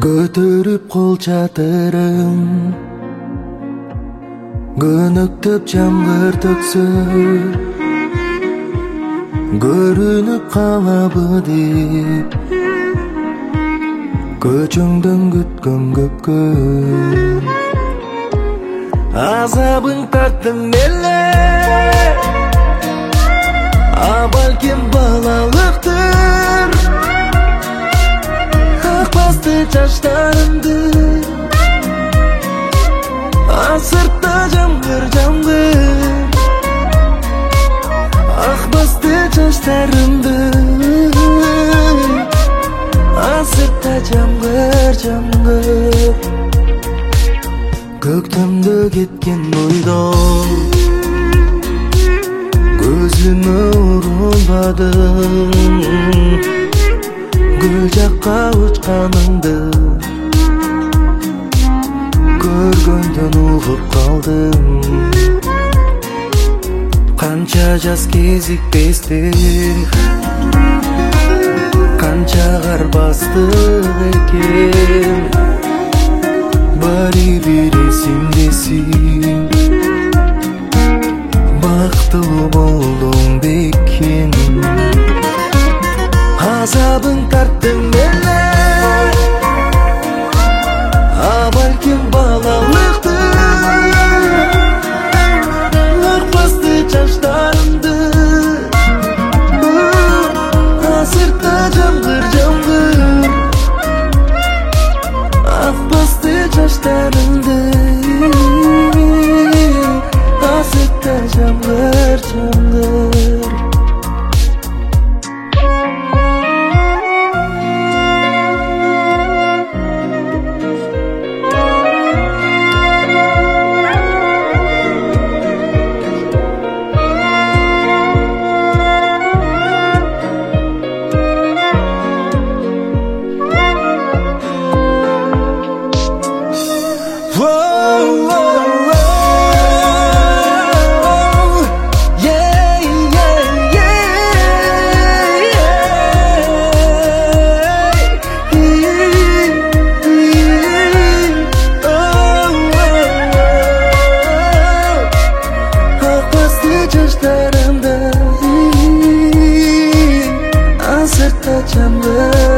Көтөрүп кол чатырым, көнөктөп жамгыр төксө, көрүнүп калабы деп, көчөңдөн күткөн көккө. Азабың тарттым эле, а балким балалыктыр. Акбасты чачтарымды, сыртта жамгыр жамгыр. Акбасты чачтарымды, сыртта жамгыр жамгыр. Көктөмдө кеткен бойдон көзүмө урулбадым. Гүл жакка учканыңды көргөндөн угуп калдым. Канча жаз кезикпестик, канча кар бастык экен. Баары бир эсимдесин, бактылуу болдуң бекем. Азабың тарттым эле, а балким балалыктыр. Акбасты чачтарымды, сыртта жамгыр жамгыр. Акбасты чачтарымды, сыртта жамгыр жамгыр. Çaclarımda, sırtta çamlar.